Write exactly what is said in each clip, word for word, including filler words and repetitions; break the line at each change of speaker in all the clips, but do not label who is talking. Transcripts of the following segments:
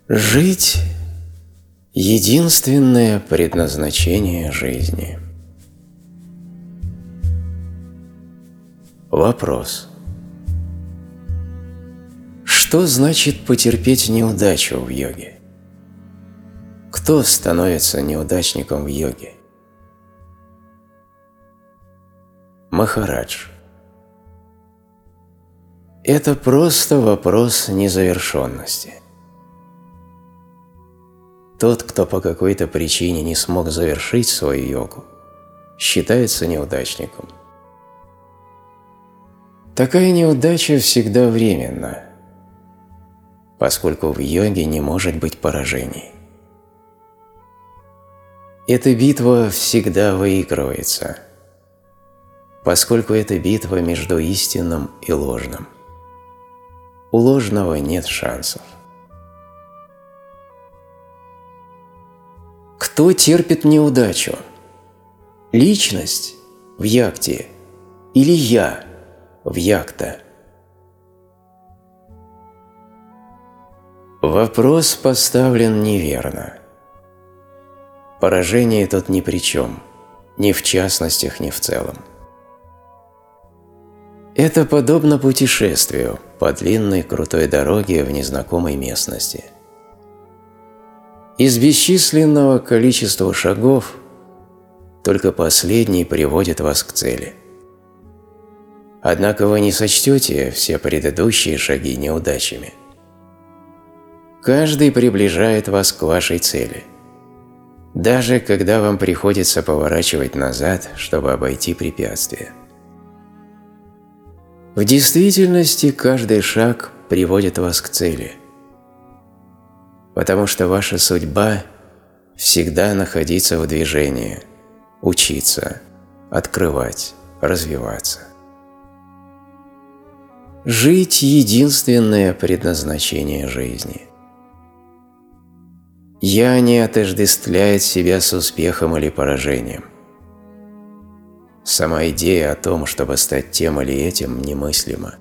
Жить – единственное предназначение жизни. Вопрос. Что значит потерпеть неудачу в йоге? Кто становится неудачником в йоге? Махарадж. Это просто вопрос незавершенности. Тот, кто по какой-то причине не смог завершить свою йогу, считается неудачником. Такая неудача всегда временна, поскольку в йоге не может быть поражений. Эта битва всегда выигрывается, поскольку это битва между истинным и ложным. У ложного нет шансов. Кто терпит неудачу? Личность в якте или я в якта? Вопрос поставлен неверно. Поражение тут ни при чем, ни в частностях, ни в целом. Это подобно путешествию по длинной крутой дороге в незнакомой местности. Из бесчисленного количества шагов только последний приводит вас к цели. Однако вы не сочтете все предыдущие шаги неудачами. Каждый приближает вас к вашей цели, даже когда вам приходится поворачивать назад, чтобы обойти препятствие. В действительности каждый шаг приводит вас к цели, потому что ваша судьба всегда находиться в движении, учиться, открывать, развиваться. Жить – единственное предназначение жизни. Я не отождествляет себя с успехом или поражением. Сама идея о том, чтобы стать тем или этим, немыслима.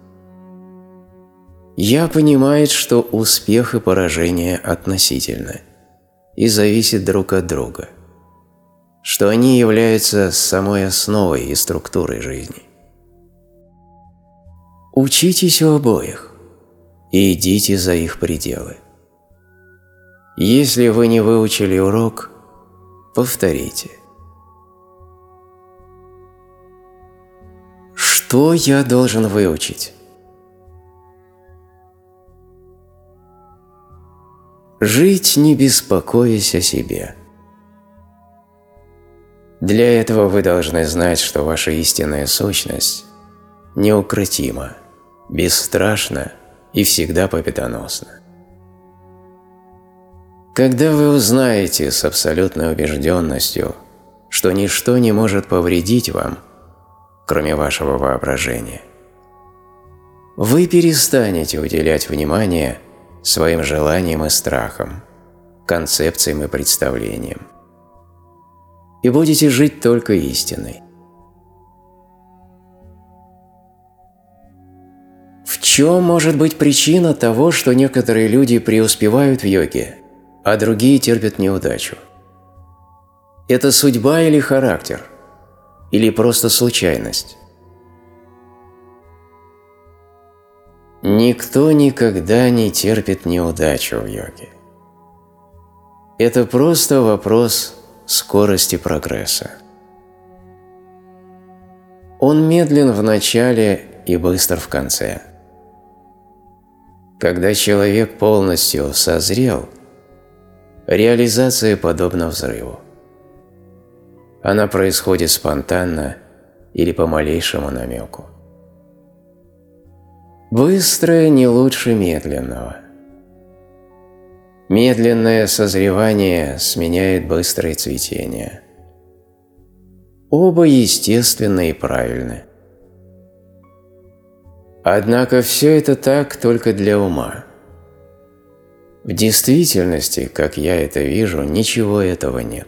Я понимает, что успех и поражение относительны и зависят друг от друга, что они являются самой основой и структурой жизни. Учитесь у обоих и идите за их пределы. Если вы не выучили урок, повторите. Что я должен выучить? Жить, не беспокоясь о себе. Для этого вы должны знать, что ваша истинная сущность неукротима, бесстрашна и всегда победоносна. Когда вы узнаете с абсолютной убежденностью, что ничто не может повредить вам, кроме вашего воображения, вы перестанете уделять внимание своим желаниям и страхам, концепциям и представлениям, и будете жить только истиной. В чем может быть причина того, что некоторые люди преуспевают в йоге, а другие терпят неудачу? Это судьба или характер? Или просто случайность? Никто никогда не терпит неудачу в йоге. Это просто вопрос скорости прогресса. Он медлен в начале и быстр в конце. Когда человек полностью созрел, реализация подобна взрыву. Она происходит спонтанно или по малейшему намеку. Быстрое не лучше медленного. Медленное созревание сменяет быстрое цветение. Оба естественны и правильны. Однако все это так только для ума. В действительности, как я это вижу, ничего этого нет.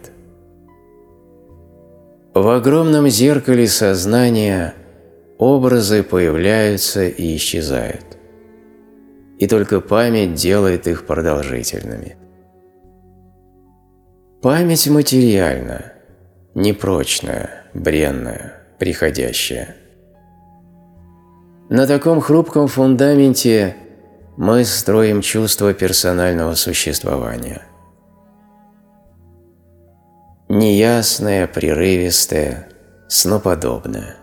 В огромном зеркале сознания образы появляются и исчезают. и только память делает их продолжительными. Память материальна, непрочная, бренная, приходящая. На таком хрупком фундаменте мы строим чувство персонального существования. Неясное, прерывистое, сноподобное.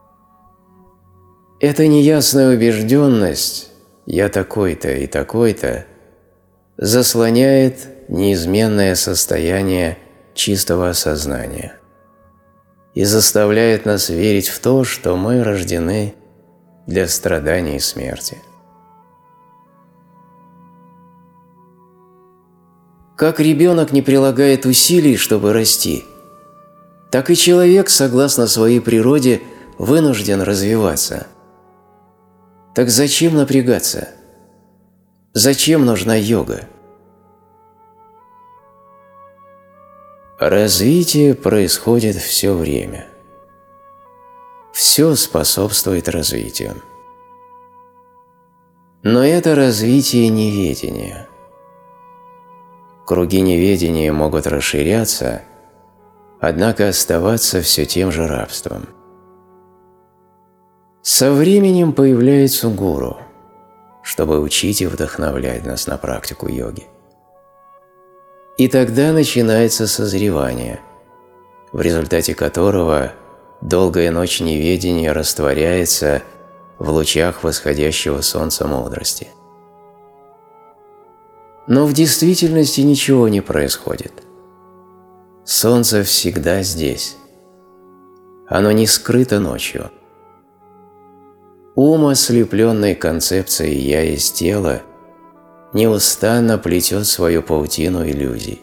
Эта неясная убежденность «я такой-то и такой-то» заслоняет неизменное состояние чистого осознания и заставляет нас верить в то, что мы рождены для страданий и смерти. Как ребенок не прилагает усилий, чтобы расти, так и человек, согласно своей природе, вынужден развиваться. Так зачем напрягаться? Зачем нужна йога? Развитие происходит все время. Все способствует развитию. Но это развитие неведения. Круги неведения могут расширяться, однако оставаться все тем же рабством. Со временем появляется гуру, чтобы учить и вдохновлять нас на практику йоги. И тогда начинается созревание, в результате которого долгая ночь неведения растворяется в лучах восходящего солнца мудрости. Но в действительности ничего не происходит. Солнце всегда здесь. Оно не скрыто ночью. Ум, ослепленный концепцией «я есть тело», неустанно плетет свою паутину иллюзий.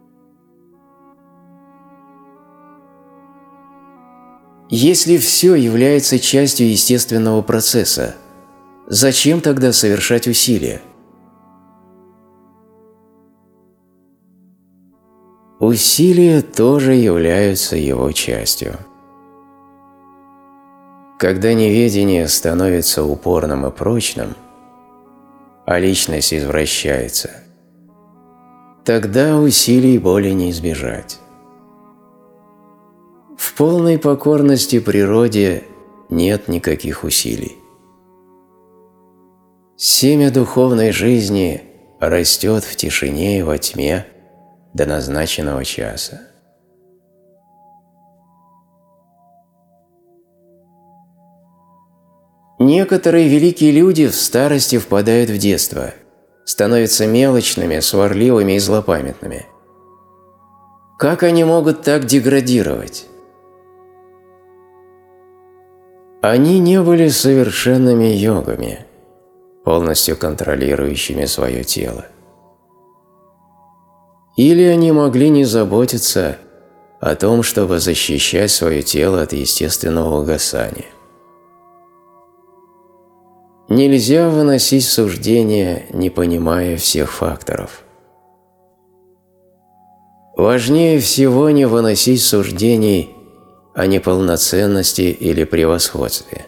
Если все является частью естественного процесса, зачем тогда совершать усилия? Усилия тоже являются его частью. Когда неведение становится упорным и прочным, а личность извращается, тогда усилий более не избежать. В полной покорности природе нет никаких усилий. Семя духовной жизни растет в тишине и во тьме до назначенного часа. Некоторые великие люди в старости впадают в детство, становятся мелочными, сварливыми и злопамятными. Как они могут так деградировать? Они не были совершенными йогами, полностью контролирующими свое тело. Или они могли не заботиться о том, чтобы защищать свое тело от естественного угасания. Нельзя выносить суждения, не понимая всех факторов. Важнее всего не выносить суждений о неполноценности или превосходстве.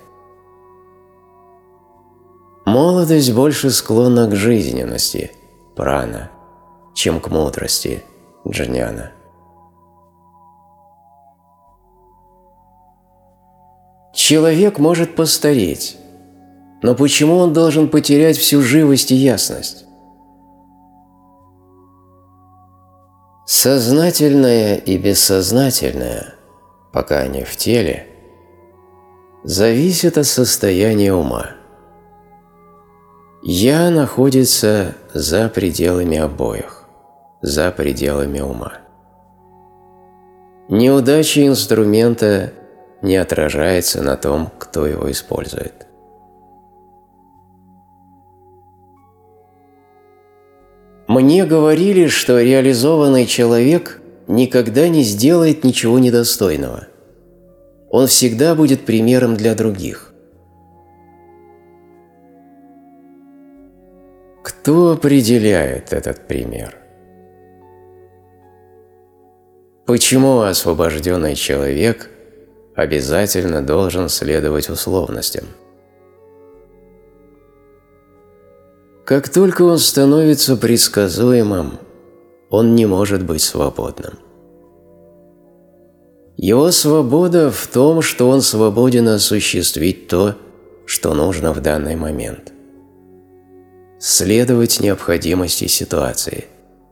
Молодость больше склонна к жизненности, прана, чем к мудрости, джняна. Человек может постареть, но почему он должен потерять всю живость и ясность? Сознательное и бессознательное, пока они в теле, зависит от состояния ума. «Я» находится за пределами обоих, за пределами ума. Неудача инструмента не отражается на том, кто его использует. Мне говорили, что реализованный человек никогда не сделает ничего недостойного. Он всегда будет примером для других. Кто определяет этот пример? Почему освобожденный человек обязательно должен следовать условностям? Как только он становится предсказуемым, он не может быть свободным. Его свобода в том, что он свободен осуществить то, что нужно в данный момент. Следовать необходимости ситуации.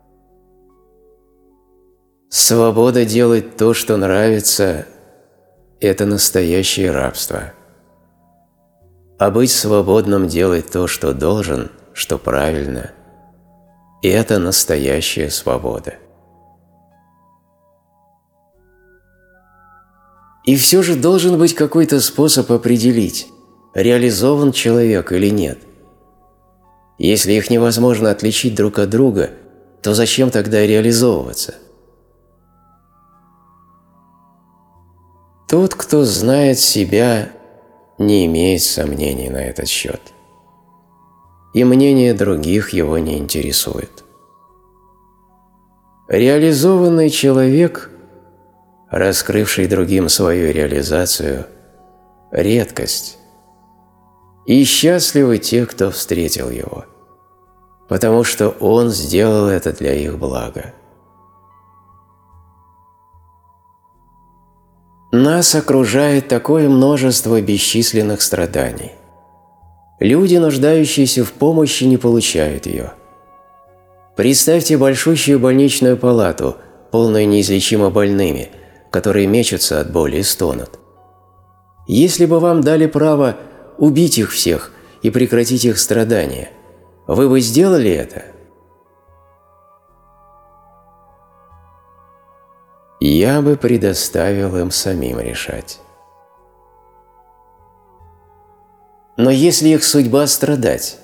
Свобода делать то, что нравится – это настоящее рабство. А быть свободным делать то, что должен, что правильно – это настоящая свобода. И все же должен быть какой-то способ определить, реализован человек или нет. Если их невозможно отличить друг от друга, то зачем тогда реализовываться? Тот, кто знает себя, не имеет сомнений на этот счет. И мнение других его не интересует. Реализованный человек, раскрывший другим свою реализацию, – редкость. И счастливы те, кто встретил его, потому что он сделал это для их блага. Нас окружает такое множество бесчисленных страданий. Люди, нуждающиеся в помощи, не получают ее. Представьте большущую больничную палату, полную неизлечимо больными, которые мечутся от боли и стонут. Если бы вам дали право убить их всех и прекратить их страдания, вы бы сделали это? Я бы предоставил им самим решать. Но если их судьба страдать,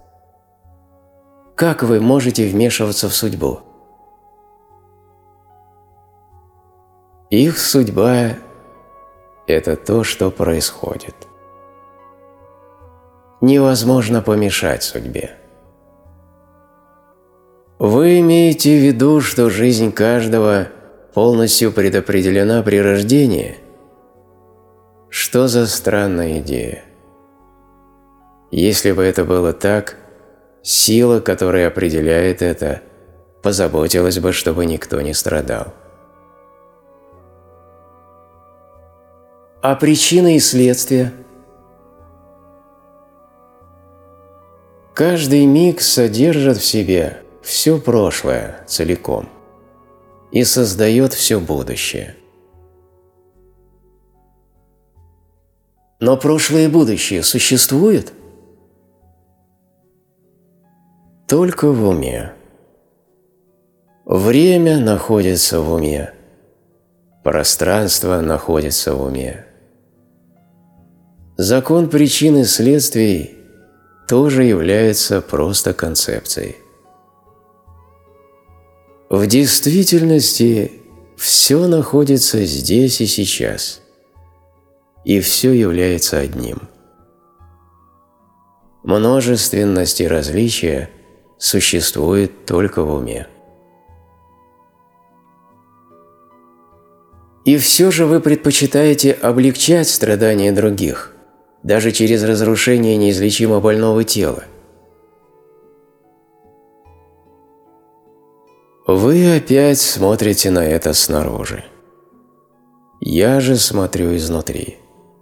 как вы можете вмешиваться в судьбу? Их судьба – это то, что происходит. Невозможно помешать судьбе. Вы имеете в виду, что жизнь каждого полностью предопределена при рождении? Что за странная идея? Если бы это было так, сила, которая определяет это, позаботилась бы, чтобы никто не страдал. А причины и следствия? Каждый миг содержит в себе все прошлое целиком и создает все будущее. Но прошлое и будущее существуют? Только в уме. Время находится в уме. Пространство находится в уме. Закон причин и следствий тоже является просто концепцией. В действительности все находится здесь и сейчас, и все является одним. Множественность и различия существует только в уме. И все же вы предпочитаете облегчать страдания других, даже через разрушение неизлечимо больного тела. Вы опять смотрите на это снаружи. Я же смотрю изнутри.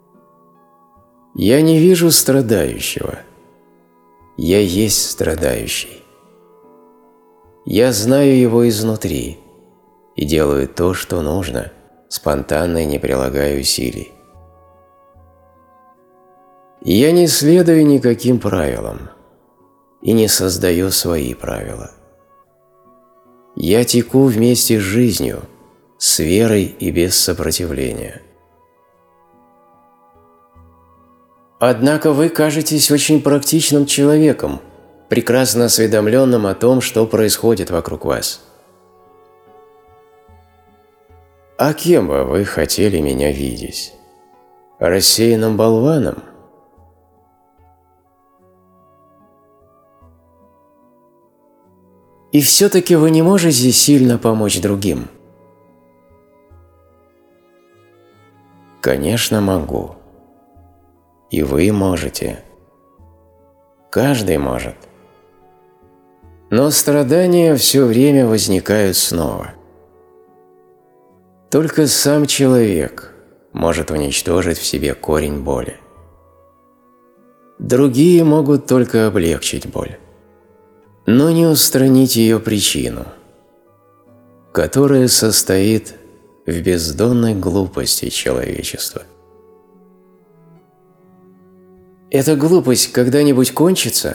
Я не вижу страдающего. Я есть страдающий. Я знаю его изнутри и делаю то, что нужно, спонтанно и не прилагая усилий. Я не следую никаким правилам и не создаю свои правила. Я теку вместе с жизнью, с верой и без сопротивления. Однако вы кажетесь очень практичным человеком, прекрасно осведомленным о том, что происходит вокруг вас. А кем бы вы хотели меня видеть? Рассеянным болваном? И все-таки вы не можете сильно помочь другим? Конечно, могу. И вы можете. Каждый может. Но страдания все время возникают снова. Только сам человек может уничтожить в себе корень боли. Другие могут только облегчить боль, но не устранить ее причину, которая состоит в бездонной глупости человечества. Эта глупость когда-нибудь кончится?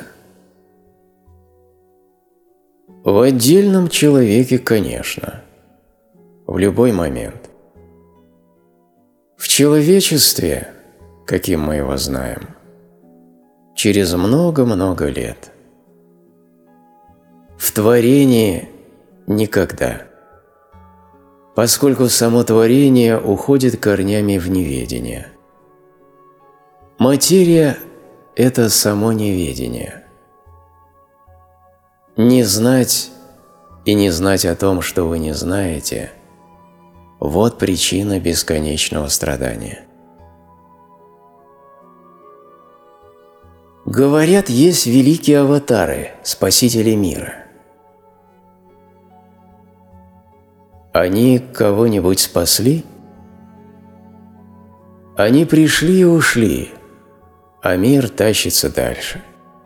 В отдельном человеке, конечно, в любой момент. В человечестве, каким мы его знаем, через много-много лет. В творении никогда, поскольку само творение уходит корнями в неведение. Материя – это само неведение. Не знать и не знать о том, что вы не знаете – вот причина бесконечного страдания. Говорят, есть великие аватары, спасители мира. Они кого-нибудь спасли? Они пришли и ушли, а мир тащится дальше.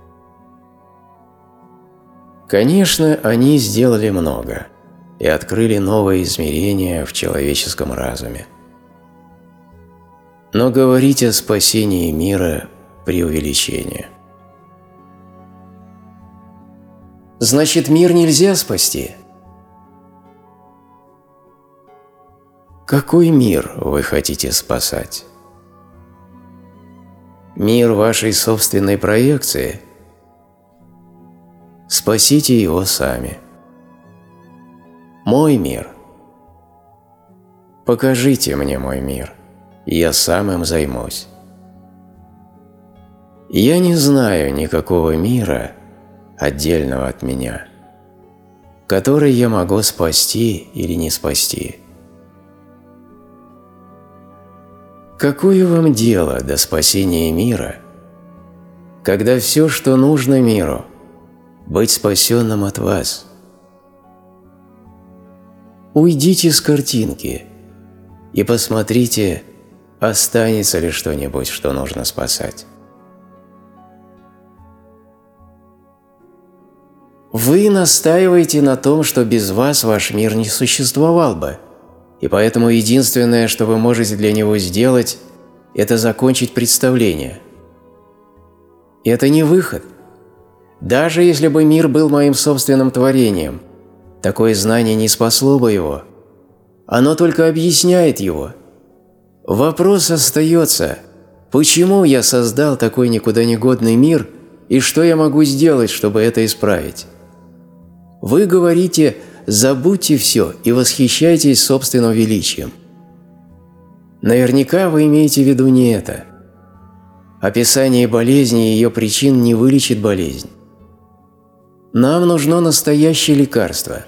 Конечно, они сделали много и открыли новые измерения в человеческом разуме. Но говорить о спасении мира – преувеличение. Значит, мир нельзя спасти? Какой мир вы хотите спасать? Мир вашей собственной проекции? Спасите его сами. Мой мир. Покажите мне мой мир, и я сам им займусь. Я не знаю никакого мира, отдельного от меня, который я могу спасти или не спасти. Какое вам дело до спасения мира, когда все, что нужно миру, быть спасенным от вас? Уйдите с картинки и посмотрите, останется ли что-нибудь, что нужно спасать. Вы настаиваете на том, что без вас ваш мир не существовал бы, и поэтому единственное, что вы можете для него сделать, это закончить представление. Это не выход. Даже если бы мир был моим собственным творением, такое знание не спасло бы его. Оно только объясняет его. Вопрос остается, почему я создал такой никуда не годный мир и что я могу сделать, чтобы это исправить? Вы говорите «забудьте все и восхищайтесь собственным величием». Наверняка вы имеете в виду не это. Описание болезни и ее причин не вылечит болезнь. Нам нужно настоящее лекарство.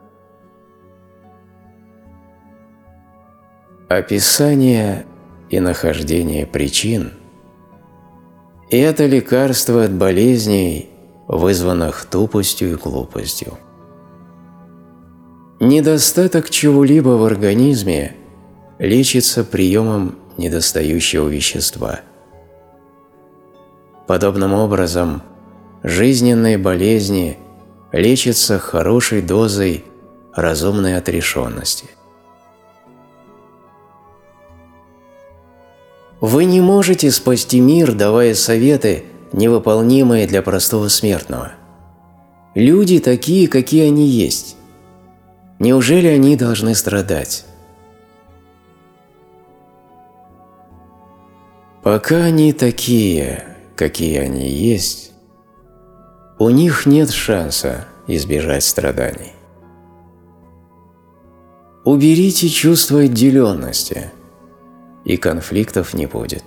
Описание и нахождение причин – это лекарство от болезней, вызванных тупостью и глупостью. Недостаток чего-либо в организме лечится приемом недостающего вещества. Подобным образом, жизненные болезни лечатся хорошей дозой разумной отрешенности. Вы не можете спасти мир, давая советы, невыполнимые для простого смертного. Люди такие, какие они есть. Неужели они должны страдать? Пока они такие, какие они есть, у них нет шанса избежать страданий. Уберите чувство отделенности, и конфликтов не будет.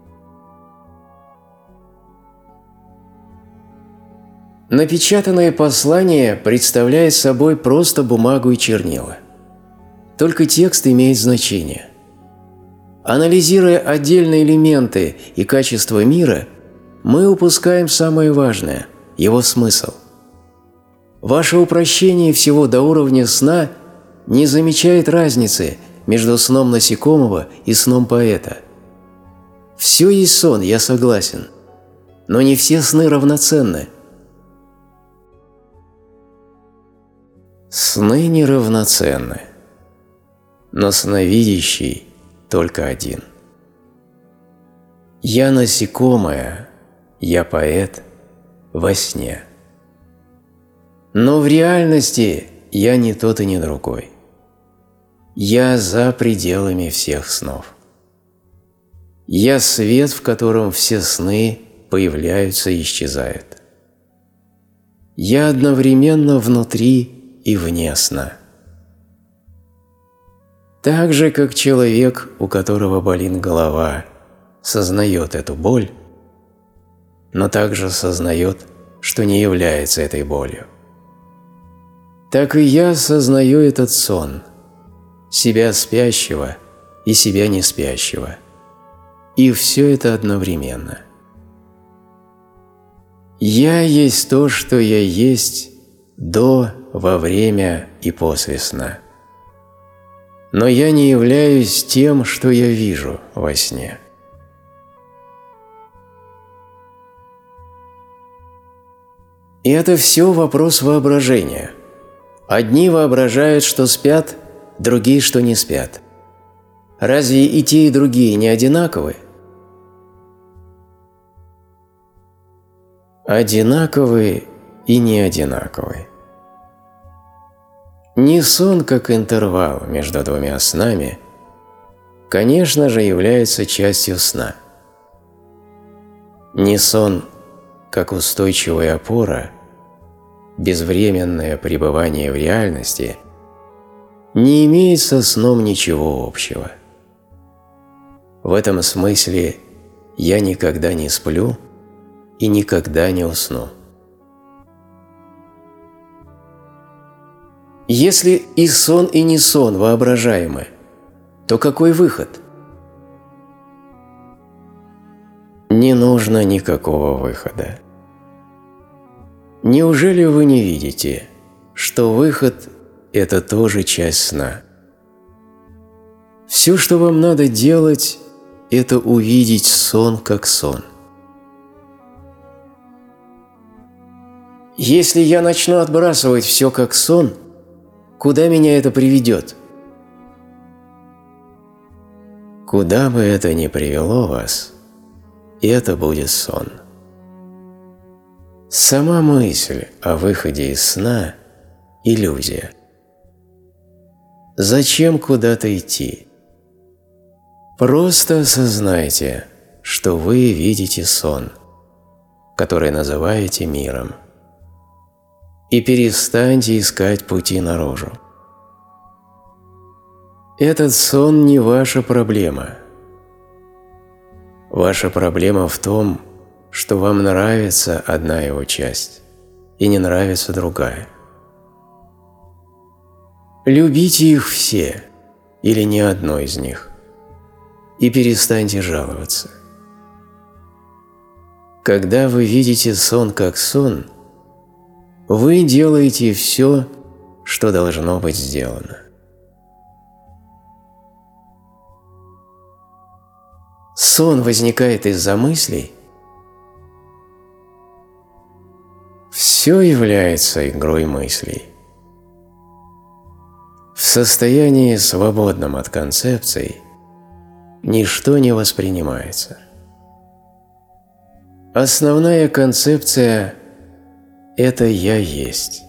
Напечатанное послание представляет собой просто бумагу и чернила. Только текст имеет значение. Анализируя отдельные элементы и качества мира, мы упускаем самое важное – его смысл. Ваше упрощение всего до уровня сна не замечает разницы между сном насекомого и сном поэта. Все есть сон, я согласен, но не все сны равноценны. Сны неравноценны, но сновидящий только один. Я насекомое, я поэт во сне. Но в реальности я не тот и не другой. Я за пределами всех снов. Я свет, в котором все сны появляются и исчезают. Я одновременно внутри и вне сна. Так же, как человек, у которого болит голова, сознает эту боль, но также сознает, что не является этой болью. Так и я сознаю этот сон, себя спящего и себя не спящего, и все это одновременно. Я есть то, что я есть до, во время и после сна. Но я не являюсь тем, что я вижу во сне. И это все вопрос воображения. Одни воображают, что спят, другие, что не спят. Разве и те, и другие не одинаковы? Одинаковы и не одинаковы. Не сон, как интервал между двумя снами, конечно же, является частью сна. Не сон, как устойчивая опора, безвременное пребывание в реальности, не имеет со сном ничего общего. В этом смысле я никогда не сплю и никогда не усну. Если и сон, и не сон воображаемы, то какой выход? Не нужно никакого выхода. Неужели вы не видите, что выход – это тоже часть сна? Все, что вам надо делать, это увидеть сон как сон. Если я начну отбрасывать все как сон, куда меня это приведет? Куда бы это ни привело вас, это будет сон. Сама мысль о выходе из сна – иллюзия. Зачем куда-то идти? Просто осознайте, что вы видите сон, который называете миром, и перестаньте искать пути наружу. Этот сон не ваша проблема. Ваша проблема в том, что вам нравится одна его часть и не нравится другая. Любите их все или ни одно из них и перестаньте жаловаться. Когда вы видите сон как сон, вы делаете все, что должно быть сделано. Сон возникает из-за мыслей. Все является игрой мыслей. В состоянии, свободном от концепций, ничто не воспринимается. Основная концепция – это «я есть».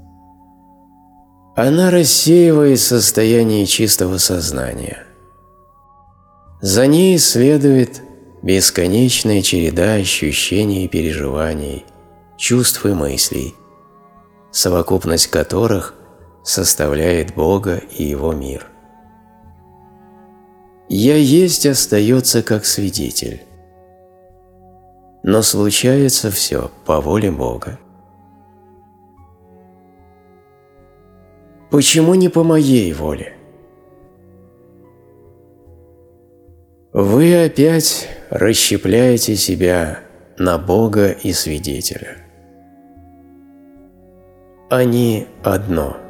Она рассеивает состояние чистого сознания. За ней следует бесконечная череда ощущений и переживаний, чувств и мыслей, совокупность которых составляет Бога и Его мир. «Я есть» остается как свидетель. Но случается все по воле Бога. Почему не по моей воле? Вы опять расщепляете себя на Бога и свидетеля. Они одно.